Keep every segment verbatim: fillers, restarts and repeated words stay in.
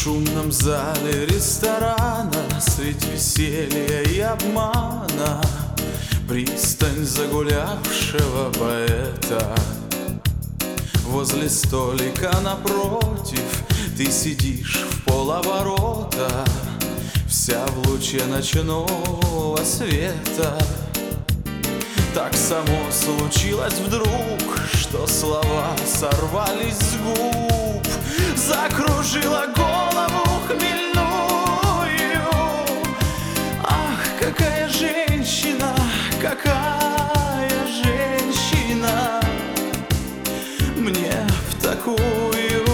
шумном зале ресторана средь веселья и обмана пристань загулявшего поэта. Возле столика напротив ты сидишь в полоборота, вся в луче ночного света. Так само случилось вдруг, что слова сорвались с губ, закружила голову хмельную. Ах, какая женщина, какая женщина, мне в такую.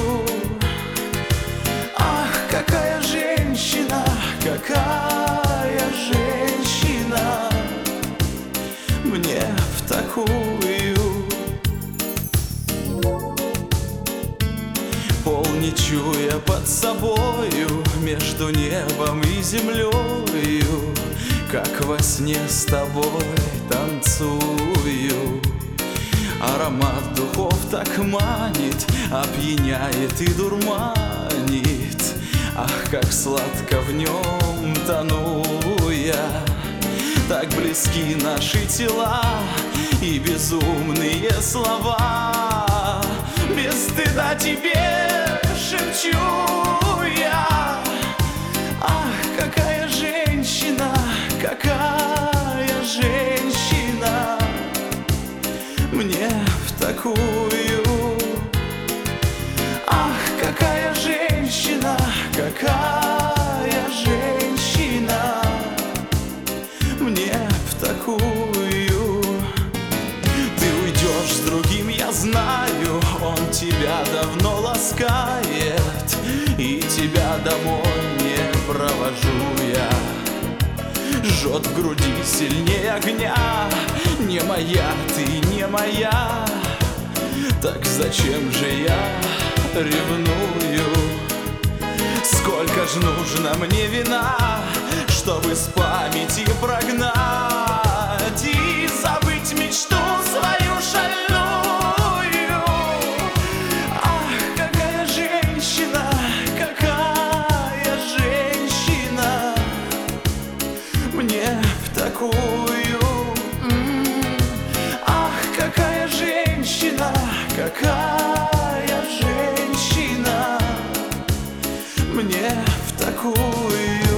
Ах, какая женщина, какая женщина, мне в такую. Пол не чуя под собою, между небом и землею, как во сне с тобой танцую. Аромат духов так манит, опьяняет и дурманит. Ах, как сладко в нем тону я. Так близки наши тела и безумные слова. Без стыда тебе шепчу я. Ах, какая женщина, какая женщина, мне в такую. Ах, какая женщина, какая женщина, мне в такую. Ты уйдешь с другим, я знаю, он тебя давно ласкает, и тебя домой не провожу я. Жжет в груди сильнее огня, не моя ты, не моя. Так зачем же я ревную? Сколько ж нужно мне вина, чтобы с памяти прогнать и забыть мечту свою шальную. Ах, какая женщина, какая женщина, мне в такую. Ах, какая женщина, какая женщина, мне в такую.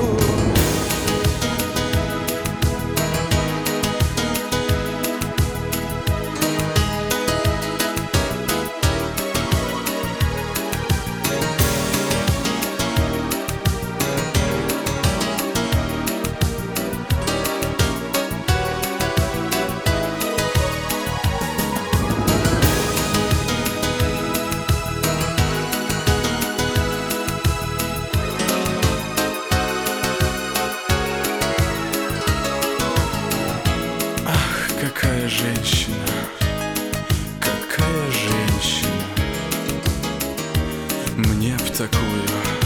Какая женщина, какая женщина, мне в такую.